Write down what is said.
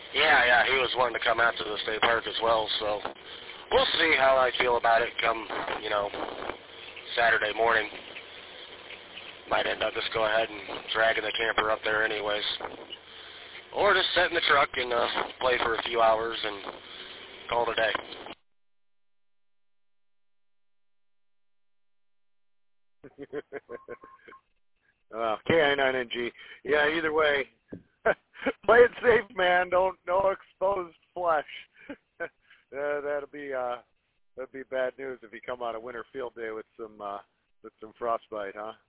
Yeah, he was wanting to come out to the state park as well, so we'll see how I feel about it come, Saturday morning. Might end up just go ahead and dragging the camper up there anyways. Or just sit in the truck and play for a few hours and call it a day. K-I-9-N-G. Yeah, either way, play it safe, man. No exposed flesh. That'd be bad news if you come on a winter field day with some frostbite, huh?